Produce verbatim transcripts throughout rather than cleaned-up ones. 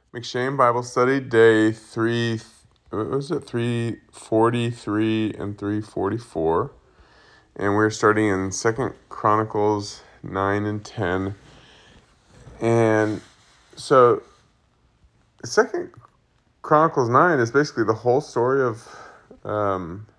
McShane Bible Study, day three, what was it, three forty-three and three forty-four. And we're starting in Second Chronicles nine and ten. And so Second Chronicles nine is basically the whole story of, um,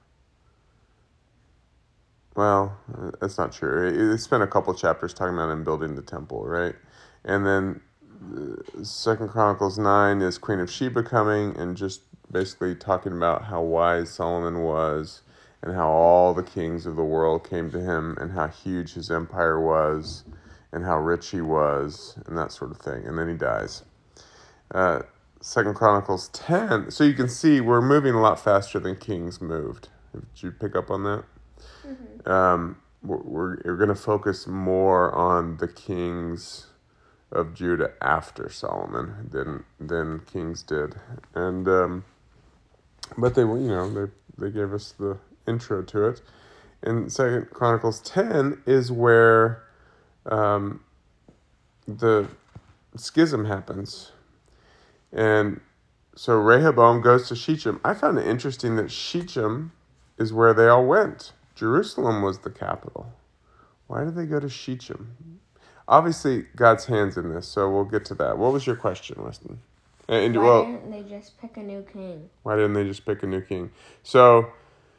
well, that's not true. It spent a couple chapters talking about him building the temple, right? And then Second Chronicles nine is Queen of Sheba coming and just basically talking about how wise Solomon was and how all the kings of the world came to him and how huge his empire was and how rich he was and that sort of thing. And then he dies. Uh, Second Chronicles ten. So you can see we're moving a lot faster than Kings moved. Did you pick up on that? Mm-hmm. Um, we're we're going to focus more on the kings of Judah after Solomon than than kings did, and um, but they were you know they they gave us the intro to it. And Second Chronicles ten is where um, the schism happens, and so Rehoboam goes to Shechem. I found it interesting that Shechem is where they all went. Jerusalem was the capital. Why did they go to Shechem? Obviously, God's hand's in this, so we'll get to that. What was your question, Weston? And, why well, didn't they just pick a new king? Why didn't they just pick a new king? So,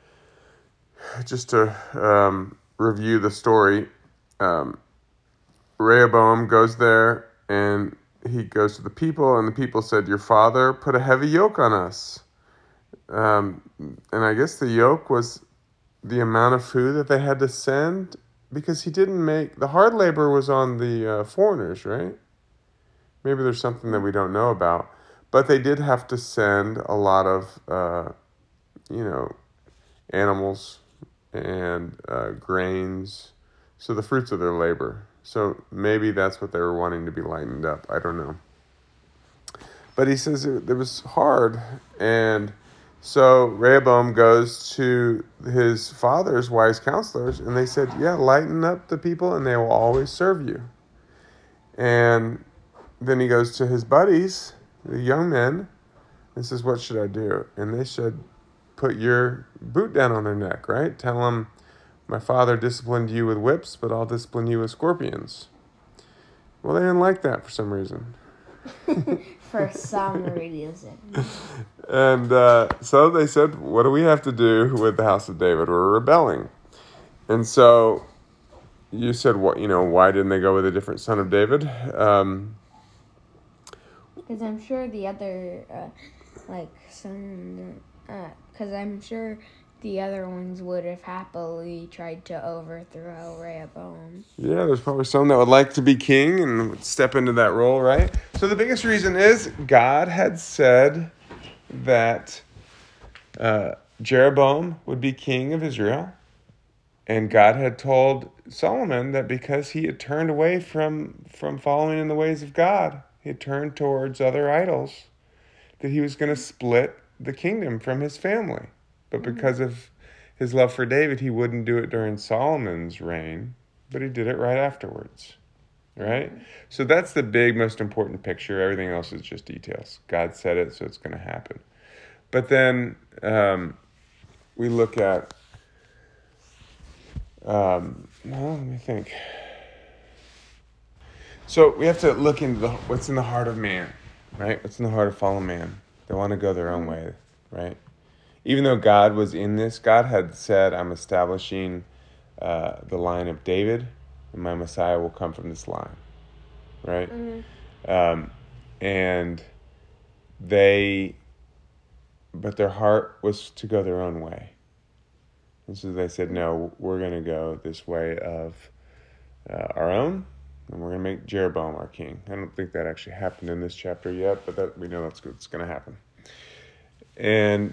just to um, review the story, um, Rehoboam goes there, and he goes to the people, and the people said, "Your father put a heavy yoke on us." Um, and I guess the yoke was the amount of food that they had to send, because he didn't make... The hard labor was on the uh, foreigners, right? Maybe there's something that we don't know about. But they did have to send a lot of, uh, you know, animals and uh, grains. So the fruits of their labor. So maybe that's what they were wanting to be lightened up. I don't know. But he says it, it was hard. And so Rehoboam goes to his father's wise counselors, and they said, yeah, lighten up the people, and they will always serve you. And then he goes to his buddies, the young men, and says, what should I do? And they said, put your boot down on their neck, right? Tell them, my father disciplined you with whips, but I'll discipline you with scorpions. Well, they didn't like that for some reason. For some reason. And uh, so they said, what do we have to do with the house of David? We're rebelling. And so you said, what? You know, why didn't they go with a different son of David? Um, because I'm sure the other, uh, like, son, because uh, I'm sure the other ones would have happily tried to overthrow Rehoboam. Yeah, there's probably some that would like to be king and would step into that role, right? So the biggest reason is God had said that uh, Jeroboam would be king of Israel. And God had told Solomon that because he had turned away from, from following in the ways of God, he had turned towards other idols, that he was going to split the kingdom from his family. But because of his love for David, he wouldn't do it during Solomon's reign, but he did it right afterwards, right? Mm-hmm. So that's the big, most important picture. Everything else is just details. God said it, so it's going to happen. But then um, we look at, um, well, let me think. So we have to look into the, what's in the heart of man, right? What's in the heart of fallen man? They want to go their own way, right? Even though God was in this, God had said, I'm establishing uh, the line of David, and my Messiah will come from this line, right? Mm-hmm. Um, and they, but their heart was to go their own way. And so they said, no, we're going to go this way of uh, our own, and we're going to make Jeroboam our king. I don't think that actually happened in this chapter yet, but that we know that's what's going to happen. And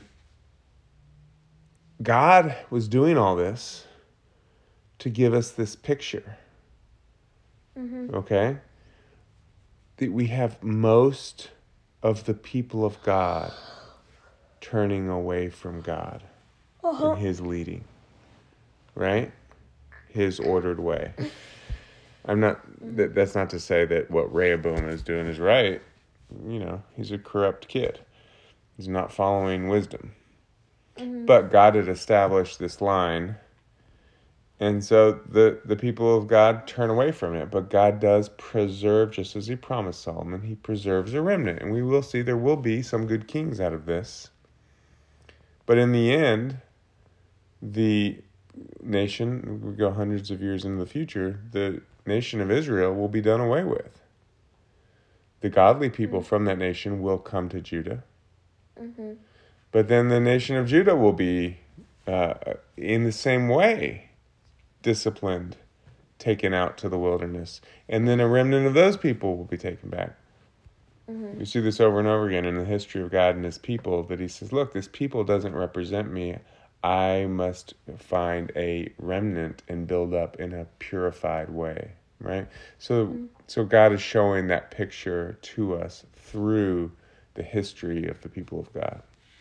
God was doing all this to give us this picture, mm-hmm. okay? That we have most of the people of God turning away from God uh-huh. and his leading, right? His ordered way. I'm not, that, that's not to say that what Rehoboam is doing is right, you know, he's a corrupt kid. He's not following wisdom. Mm-hmm. But God had established this line, and so the, the people of God turn away from it. But God does preserve, just as he promised Solomon, he preserves a remnant. And we will see there will be some good kings out of this. But in the end, the nation, we go hundreds of years into the future, the nation of Israel will be done away with. The godly people Mm-hmm. from that nation will come to Judah. Mm-hmm. But then the nation of Judah will be, uh, in the same way, disciplined, taken out to the wilderness. And then a remnant of those people will be taken back. Mm-hmm. We see this over and over again in the history of God and his people, that he says, look, this people doesn't represent me. I must find a remnant and build up in a purified way, right? So, Mm-hmm. so God is showing that picture to us through the history of the people of God.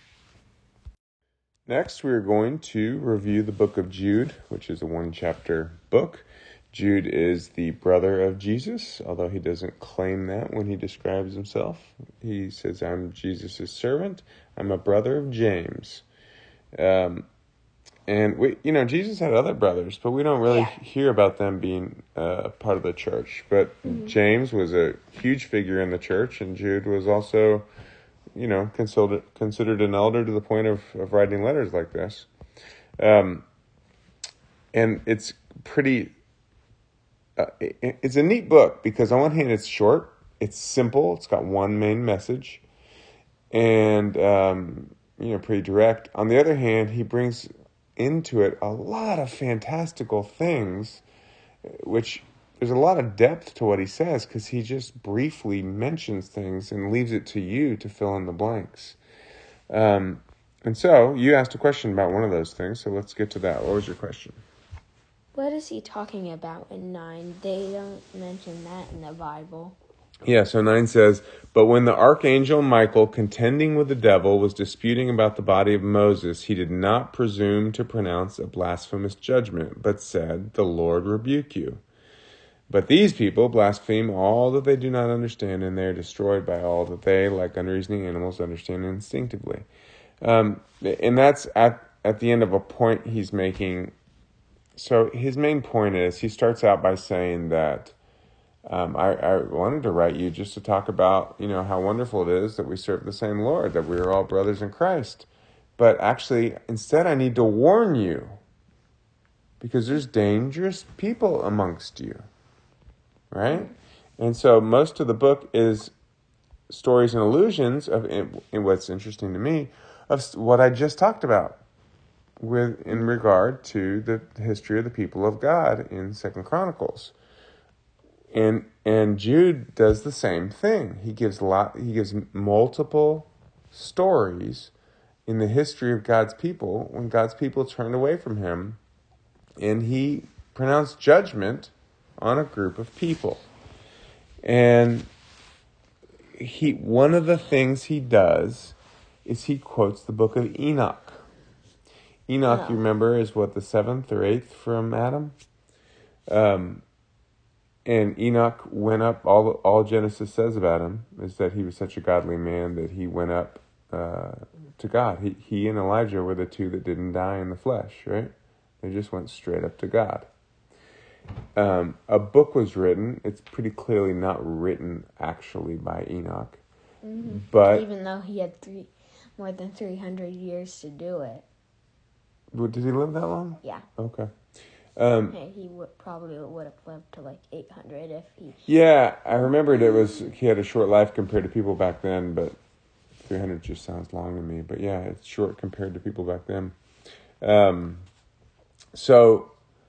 Next, we're going to review the book of Jude, which is a one-chapter book. Jude is the brother of Jesus, although he doesn't claim that when he describes himself. He says, I'm Jesus' servant. I'm a brother of James. Um, and, we, you know, Jesus had other brothers, but we don't really Yeah. hear about them being uh, part of the church. But mm-hmm. James was a huge figure in the church, and Jude was also, you know, considered considered an elder to the point of, of writing letters like this. Um, and it's pretty, uh, it, it's a neat book because on one hand it's short, it's simple, it's got one main message, and, um, you know, pretty direct. On the other hand, he brings into it a lot of fantastical things, which there's a lot of depth to what he says because he just briefly mentions things and leaves it to you to fill in the blanks. Um, and so you asked a question about one of those things, so let's get to that. What was your question? What is he talking about in nine? They don't mention that in the Bible. Yeah, so nine says, but when the archangel Michael, contending with the devil, was disputing about the body of Moses, he did not presume to pronounce a blasphemous judgment, but said, the Lord rebuke you. But these people blaspheme all that they do not understand, and they are destroyed by all that they, like unreasoning animals, understand instinctively. Um, and that's at, at the end of a point he's making. So his main point is, he starts out by saying that um, I, I wanted to write you just to talk about, you know, how wonderful it is that we serve the same Lord, that we are all brothers in Christ. But actually, instead, I need to warn you, because there's dangerous people amongst you. Right? And so most of the book is stories and allusions of, in, in what's interesting to me, of what I just talked about with in regard to the history of the people of God in Second Chronicles. And and Jude does the same thing. He gives lot he gives multiple stories in the history of God's people when God's people turned away from him, and he pronounced judgment on a group of people. And he one of the things he does is he quotes the book of Enoch. Enoch, Oh. you remember, is what, the seventh or eighth from Adam? Um, and Enoch went up, all all Genesis says about him is that he was such a godly man that he went up uh, to God. He, he and Elijah were the two that didn't die in the flesh, right? They just went straight up to God. Um, a book was written. It's pretty clearly not written actually by Enoch, mm-hmm. but even though he had three more than three hundred years to do it. Did he live that long? Yeah. Okay. Um, hey, he would probably would have lived to like eight hundred if he. Yeah, I remembered it was he had a short life compared to people back then, but three hundred just sounds long to me. But yeah, it's short compared to people back then. Um, so.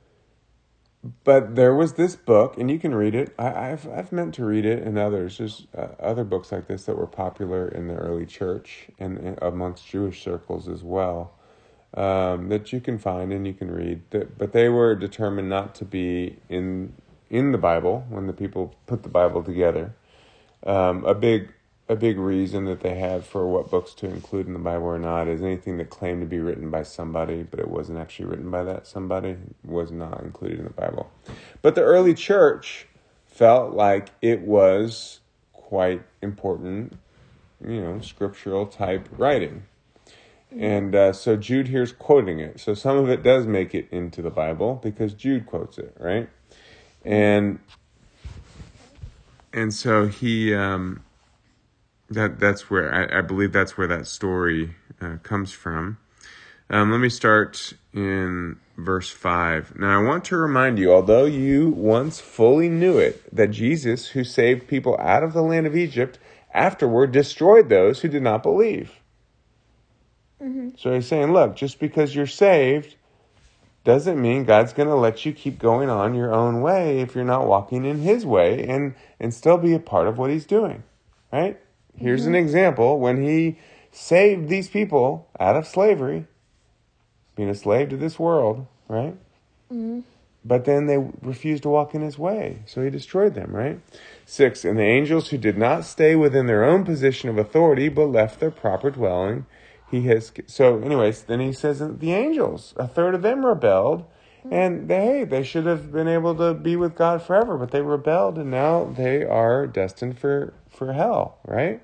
But there was this book, and you can read it. I, I've I've meant to read it, and others. There's uh, other books like this that were popular in the early church and, and amongst Jewish circles as well, um, that you can find and you can read. That, but they were determined not to be in in the Bible when the people put the Bible together. Um, a big a big reason that they have for what books to include in the Bible or not is anything that claimed to be written by somebody, but it wasn't actually written by that somebody, was not included in the Bible. But the early church felt like it was quite important, you know, scriptural type writing. And uh, so Jude here's quoting it. So some of it does make it into the Bible because Jude quotes it, right? And and so he um, that that's where I, I believe that's where that story uh, comes from. Um, let me start in verse five. Now I want to remind you, although you once fully knew it, that Jesus, who saved people out of the land of Egypt, afterward destroyed those who did not believe. Mm-hmm. So he's saying, look, just because you're saved doesn't mean God's going to let you keep going on your own way if you're not walking in his way and, and still be a part of what he's doing, right? Here's mm-hmm. an example. When he saved these people out of slavery, being a slave to this world, right? Mm-hmm. But then they refused to walk in his way, so he destroyed them, right? Six, and the angels who did not stay within their own position of authority but left their proper dwelling, he has... So anyways, then he says that the angels, a third of them rebelled, and they, hey, they should have been able to be with God forever, but they rebelled, and now they are destined for, for hell, right?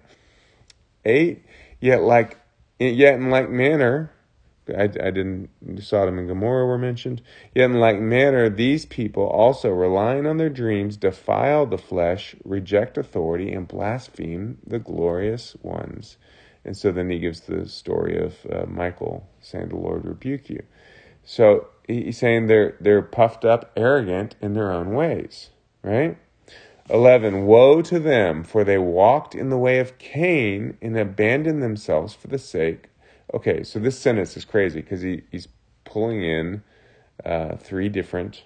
Eight, yet like yet in like manner... I, I didn't, Sodom and Gomorrah were mentioned. Yet in like manner, these people also, relying on their dreams, defile the flesh, reject authority, and blaspheme the glorious ones. And so then he gives the story of uh, Michael saying, the Lord rebuke you. So he's saying they're they're puffed up, arrogant in their own ways, right? eleven, woe to them, for they walked in the way of Cain and abandoned themselves for the sake. Okay, so this sentence is crazy because he, he's pulling in uh, three different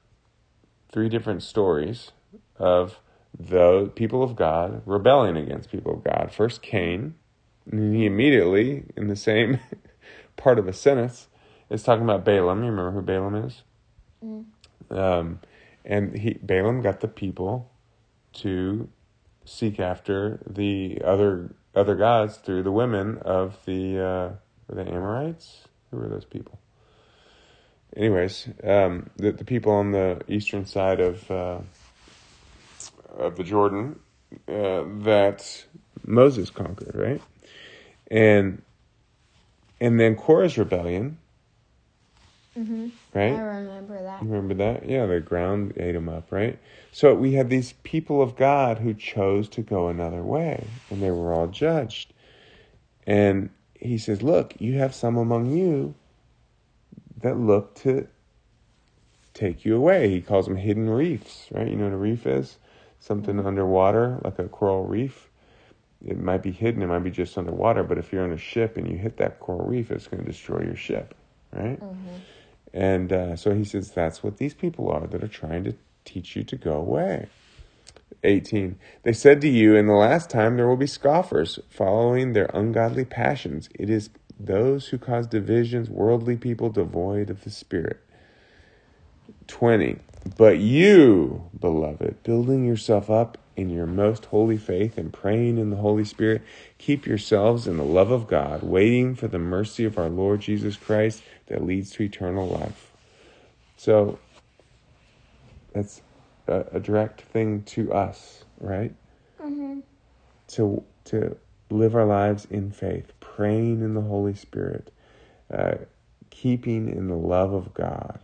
three different stories of the people of God rebelling against people of God. First Cain, and then he immediately, in the same part of a sentence, is talking about Balaam. You remember who Balaam is? Mm. Um, and he Balaam got the people to seek after the other other gods through the women of the uh, were the Amorites? Who were those people? Anyways, um, the the people on the eastern side of uh, of the Jordan uh, that Moses conquered, right? And and then Korah's rebellion, mm-hmm. right? I remember that. Remember that? Yeah, the ground ate them up, right? So we had these people of God who chose to go another way, and they were all judged. And he says, look, you have some among you that look to take you away. He calls them hidden reefs, right? You know what a reef is? Something mm-hmm. underwater, like a coral reef. It might be hidden, it might be just underwater, but if you're on a ship and you hit that coral reef, it's going to destroy your ship, right? Mm-hmm. And uh, so he says, that's what these people are that are trying to teach you to go away. eighteen, they said to you, in the last time there will be scoffers, following their ungodly passions. It is those who cause divisions, worldly people devoid of the Spirit. twenty, but you, beloved, building yourself up in your most holy faith and praying in the Holy Spirit, keep yourselves in the love of God, waiting for the mercy of our Lord Jesus Christ that leads to eternal life. So that's a, a direct thing to us, right? Mm-hmm. To to live our lives in faith, praying in the Holy Spirit, uh, keeping in the love of God.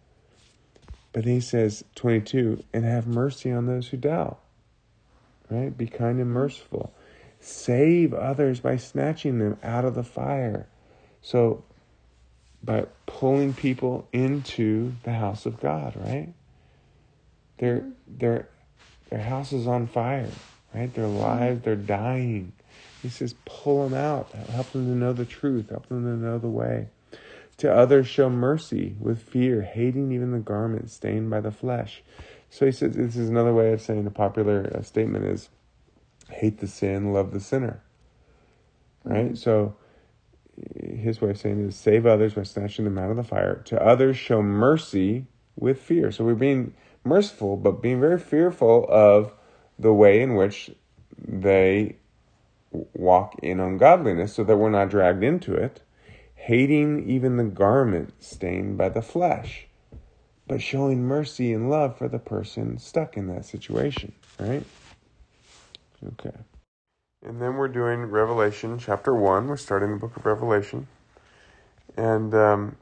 But he says, twenty-two, and have mercy on those who doubt. Right? Be kind and merciful. Save others by snatching them out of the fire. So, by pulling people into the house of God, right? Their their their house is on fire, right? Their lives, they're dying. He says, pull them out. Help them to know the truth. Help them to know the way. To others, show mercy with fear, hating even the garment stained by the flesh. So he says, this is another way of saying a popular uh, statement is, hate the sin, love the sinner. Right? Mm-hmm. So his way of saying it is, save others by snatching them out of the fire. To others, show mercy with fear. So we're being merciful, but being very fearful of the way in which they walk in ungodliness so that we're not dragged into it. Hating even the garment stained by the flesh, but showing mercy and love for the person stuck in that situation, right? Okay. And then we're doing Revelation chapter one. We're starting the book of Revelation. And um,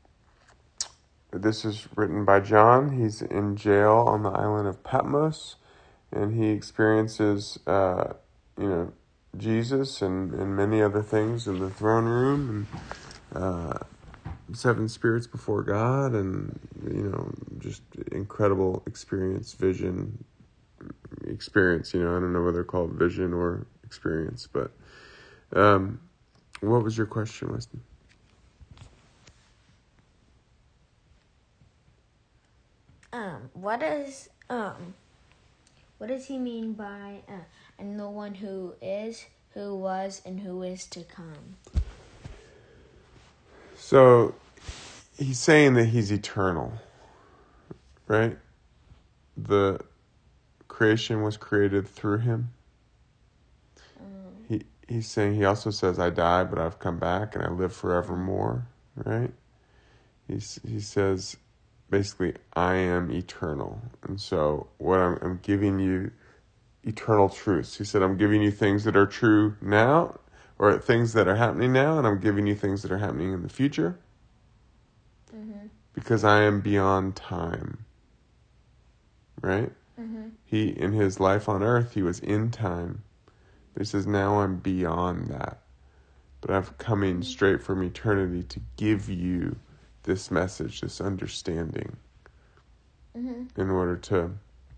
this is written by John. He's in jail on the island of Patmos. And he experiences, uh, you know, Jesus and, and many other things in the throne room. And uh, seven spirits before God. And, you know, just incredible experience, vision, experience. You know, I don't know whether to call it vision or experience, but um, what was your question, Weston? Um, what is um, what does he mean by uh, and the one who is, who was, and who is to come? So he's saying that he's eternal, right? The creation was created through him. Um, He he's saying, he also says, I died, but I've come back and I live forevermore, right? He's, he says, basically, I am eternal. And so what I'm, I'm giving you eternal truths. He said, I'm giving you things that are true now, or things that are happening now, and I'm giving you things that are happening in the future. mm-hmm. Because I am beyond time. Right? Mm-hmm. He, in his life on earth, he was in time. But he says, now I'm beyond that. But I'm coming straight from eternity to give you this message, this understanding, Mm-hmm. in order to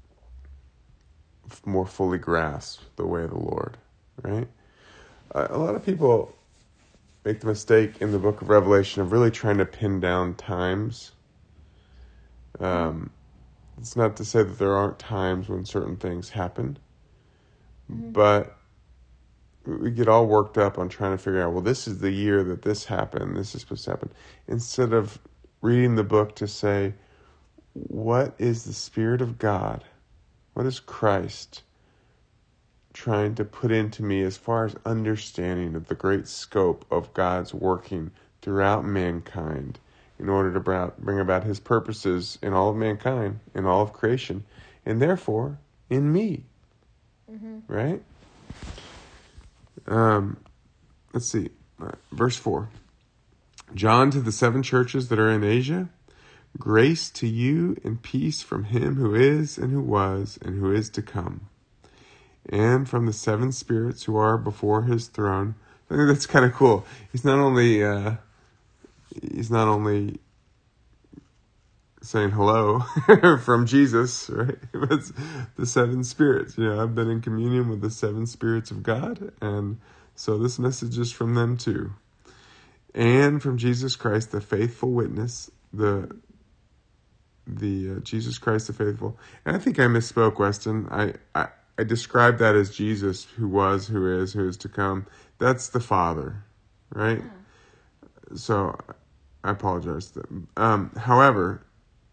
f- more fully grasp the way of the Lord. Right? Uh, a lot of people make the mistake in the book of Revelation of really trying to pin down times. Um, it's not to say that there aren't times when certain things happen, Mm-hmm. but we get all worked up on trying to figure out, well, this is the year that this happened, this is supposed to happen, instead of reading the book to say, what is the Spirit of God? What is Christ trying to put into me as far as understanding of the great scope of God's working throughout mankind in order to bring about his purposes in all of mankind, in all of creation, and therefore in me. Mm-hmm. Right? Um, let's see. Verse four. John, to the seven churches that are in Asia, grace to you and peace from him who is and who was and who is to come, and from the seven spirits who are before his throne. I think that's kind of cool. He's not only uh, he's not only saying hello from Jesus, right? It's the seven spirits. You know, I've been in communion with the seven spirits of God, and so this message is from them too. And from Jesus Christ, the faithful witness, the the uh, Jesus Christ, the faithful. And I think I misspoke, Weston. I, I I described that as Jesus, who was, who is, who is to come. That's the Father, right? Yeah. So I apologize. Um, however,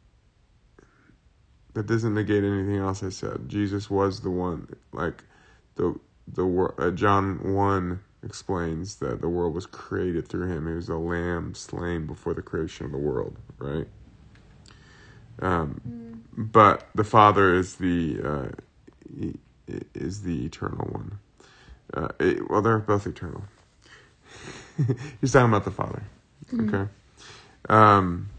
that doesn't negate anything else I said. Jesus was the one, like the the uh, John one explains that the world was created through him. He was a lamb slain before the creation of the world, right? Um, mm. But the Father is the uh, is the eternal one. Uh, it, well, they're both eternal. He's talking about the Father, mm. okay? Um,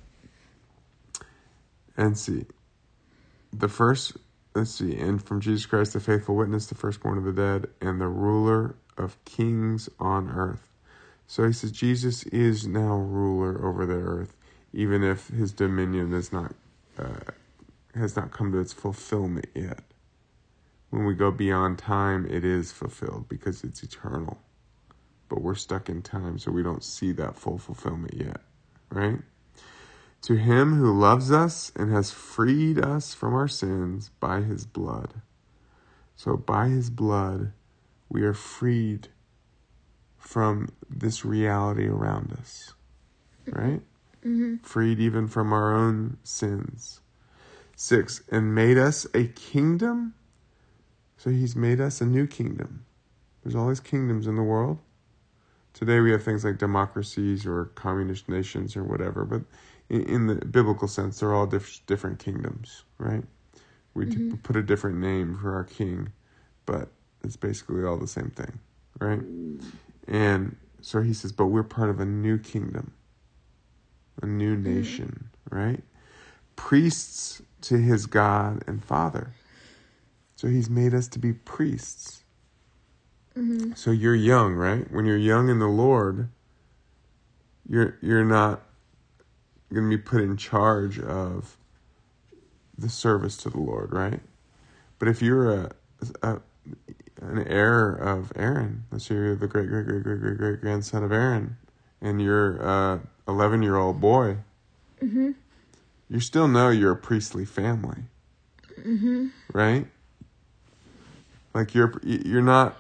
and see, the first. Let's see, and from Jesus Christ, the faithful witness, the firstborn of the dead, and the ruler of kings on earth. So he says Jesus is now ruler over the earth, even if his dominion is not uh, has not come to its fulfillment yet. When we go beyond time, it is fulfilled because it's eternal. But we're stuck in time, so we don't see that full fulfillment yet, right? To him who loves us and has freed us from our sins by his blood. So by his blood, we are freed from this reality around us, right? Mm-hmm. Freed even from our own sins. Six, and made us a kingdom. So he's made us a new kingdom. There's all these kingdoms in the world. Today we have things like democracies or communist nations or whatever, but in, in the biblical sense, they're all diff- different kingdoms, right? We mm-hmm. put a different name for our king, but It's basically all the same thing, right? And so he says, but we're part of a new kingdom, a new nation, mm-hmm. right? Priests to his God and Father. So he's made us to be priests. Mm-hmm. So you're young, right? When you're young in the Lord, you're you're not going to be put in charge of the service to the Lord, right? But if you're a, a an heir of Aaron, let's say you're the great great great great great great grandson of Aaron, and you're a eleven year old boy, mm-hmm. you still know you're a priestly family, mm-hmm. right? Like you're you're not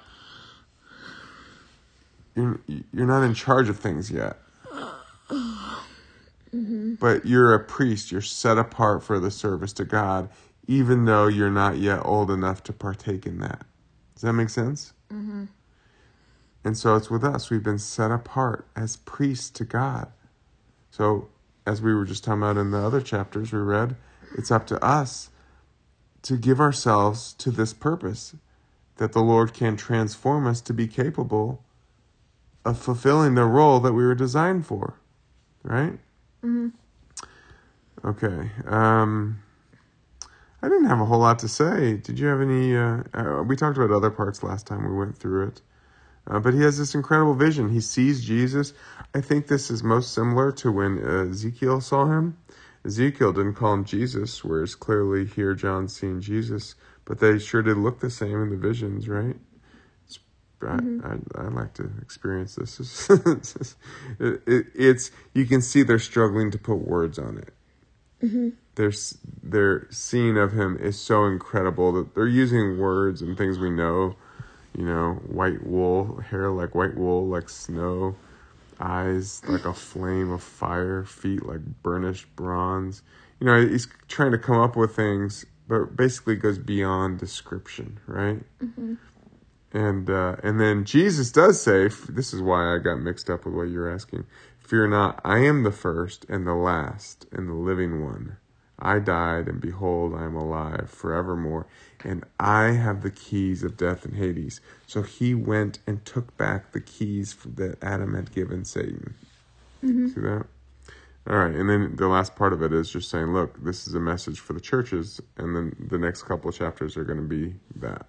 you're you're not in charge of things yet. Mm-hmm. But you're a priest. You're set apart for the service to God, even though you're not yet old enough to partake in that. Does that make sense? Mm-hmm. And so it's with us. We've been set apart as priests to God. So as we were just talking about in the other chapters we read, it's up to us to give ourselves to this purpose, that the Lord can transform us to be capable of fulfilling the role that we were designed for. Right? Mm-hmm. Okay. Um, I didn't have a whole lot to say. Did you have any... Uh, uh, we talked about other parts last time we went through it. Uh, but he has this incredible vision. He sees Jesus. I think this is most similar to when uh, Ezekiel saw him. Ezekiel didn't call him Jesus, whereas clearly here John's seeing Jesus. But they sure did look the same in the visions, right? Mm-hmm. I, I, I like to experience this. it's, it, it, it's you can see they're struggling to put words on it. Mm-hmm. Their their scene of him is so incredible that they're using words and things we know. You know, white wool, hair like white wool, like snow, eyes like a flame of fire, feet like burnished bronze. You know, he's trying to come up with things, but basically goes beyond description, right? Mm-hmm. And uh, and then Jesus does say, this is why I got mixed up with what you're asking, fear not, I am the first and the last and the living one. I died, and behold, I am alive forevermore, and I have the keys of death and Hades. So he went and took back the keys that Adam had given Satan. Mm-hmm. See that? All right, and then the last part of it is just saying, look, this is a message for the churches, and then the next couple of chapters are going to be that.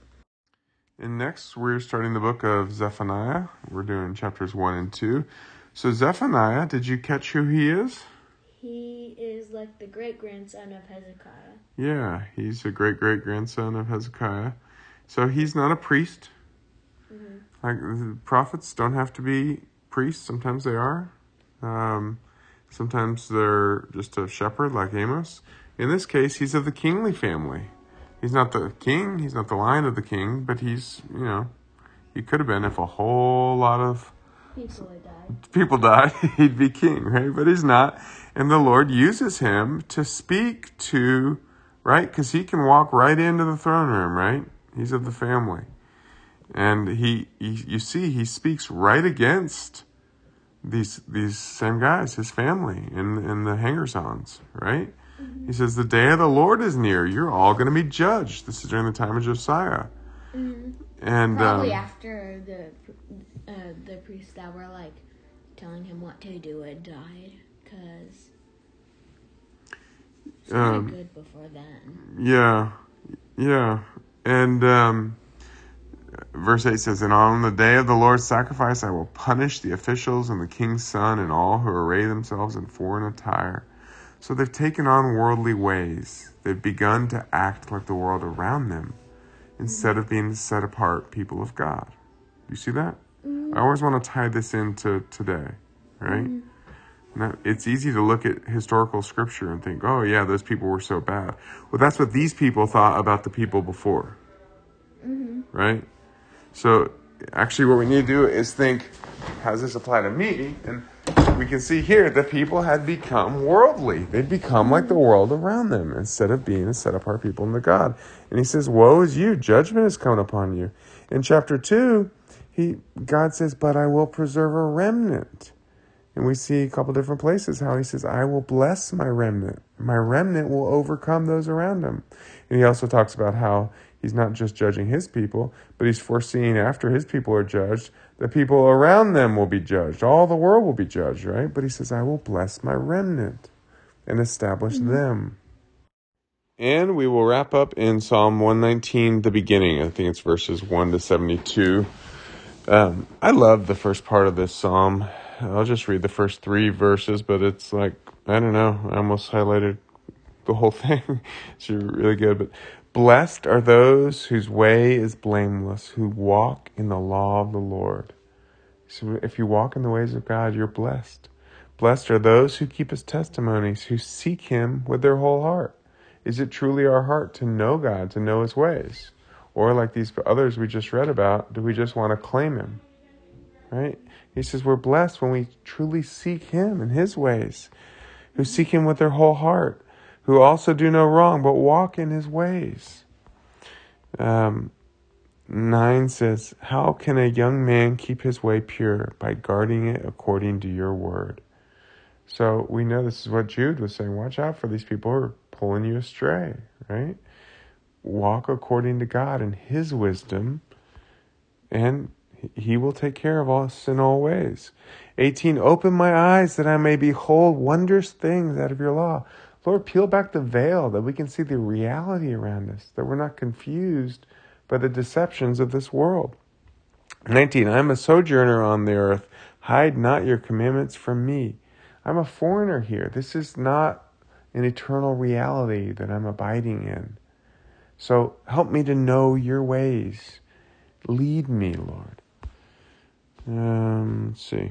And next, we're starting the book of Zephaniah. We're doing chapters one and two. So Zephaniah, did you catch who he is? He is like the great-grandson of Hezekiah. Yeah, he's a great-great-grandson of Hezekiah. So he's not a priest. Mm-hmm. Like the prophets don't have to be priests. Sometimes they are. Um, sometimes they're just a shepherd like Amos. In this case, he's of the kingly family. He's not the king, he's not the lion of the king, but he's, you know, he could have been if a whole lot of people died. People died, he'd be king, right? But he's not. And the Lord uses him to speak to, right? Because he can walk right into the throne room, right? He's of the family. And he, he you see, he speaks right against these these same guys, his family, in, in the hangers-ons, right? He says, the day of the Lord is near. You're all going to be judged. This is during the time of Josiah. Mm-hmm. And Probably um, after the uh, the priests that were, like, telling him what to do had died. Because it's not um, good before then. Yeah. Yeah. And um, verse eight says, and on the day of the Lord's sacrifice, I will punish the officials and the king's son and all who array themselves in foreign attire. So they've taken on worldly ways. They've begun to act like the world around them instead of being set apart people of God. You see that? Mm-hmm. I always want to tie this into today, right? Mm-hmm. Now, it's easy to look at historical scripture and think, oh, yeah, those people were so bad. Well, that's what these people thought about the people before, mm-hmm. right? So actually what we need to do is think, how does this apply to me? And we can see here that people had become worldly. They'd become like the world around them instead of being a set-apart people unto God. And he says, woe is you. Judgment is coming upon you. In chapter two, he God says, but I will preserve a remnant. And we see a couple different places how he says, I will bless my remnant. My remnant will overcome those around him. And he also talks about how He's not just judging his people, but he's foreseeing after his people are judged, the people around them will be judged. All the world will be judged, right? But he says, I will bless my remnant and establish mm-hmm. them. And we will wrap up in Psalm one nineteen, the beginning. I think it's verses one to seventy-two. Um, I love the first part of this psalm. I'll just read the first three verses, but it's like, I don't know, I almost highlighted the whole thing. It's really good. But blessed are those whose way is blameless, who walk in the law of the Lord. So if you walk in the ways of God, you're blessed. Blessed are those who keep his testimonies, who seek him with their whole heart. Is it truly our heart to know God, to know his ways? Or like these others we just read about, do we just want to claim him? Right? He says we're blessed when we truly seek him and his ways, who seek him with their whole heart, who also do no wrong, but walk in his ways. Um, nine says, how can a young man keep his way pure? By guarding it according to your word. So we know this is what Jude was saying. Watch out for these people who are pulling you astray, right? Walk according to God and his wisdom, and he will take care of us in all ways. eighteen, open my eyes that I may behold wondrous things out of your law. Lord, peel back the veil that we can see the reality around us, that we're not confused by the deceptions of this world. nineteen, I am a sojourner on the earth. Hide not your commandments from me. I'm a foreigner here. This is not an eternal reality that I'm abiding in. So help me to know your ways. Lead me, Lord. Um, let's see.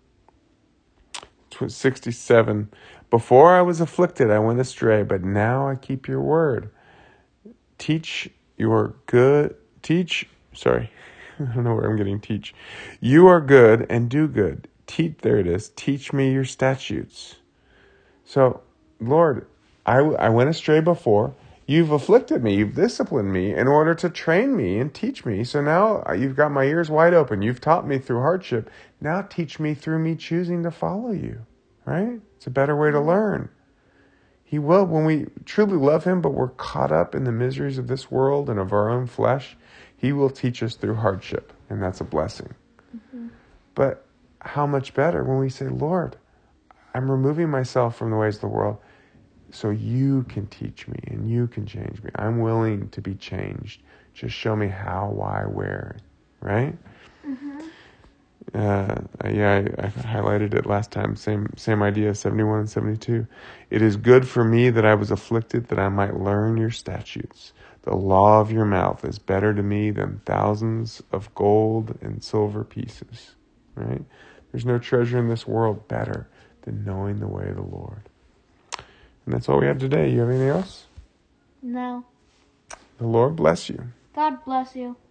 sixty-seven. Before I was afflicted, I went astray, but now I keep your word. Teach your good, teach, sorry, I don't know where I'm getting teach. You are good and do good. Teach, there it is. Teach me your statutes. So, Lord, I, I went astray before. You've afflicted me. You've disciplined me in order to train me and teach me. So now you've got my ears wide open. You've taught me through hardship. Now teach me through me choosing to follow you, right? It's a better way to learn. He will, when we truly love him, but we're caught up in the miseries of this world and of our own flesh, he will teach us through hardship, and that's a blessing. Mm-hmm. But how much better when we say, Lord, I'm removing myself from the ways of the world so you can teach me and you can change me. I'm willing to be changed. Just show me how, why, where, right? Mm-hmm. Uh, yeah, I, I highlighted it last time. Same same idea, seventy-one and seventy-two. It is good for me that I was afflicted, that I might learn your statutes. The law of your mouth is better to me than thousands of gold and silver pieces. Right? There's no treasure in this world better than knowing the way of the Lord. And that's all we have today. You have anything else? No. The Lord bless you. God bless you.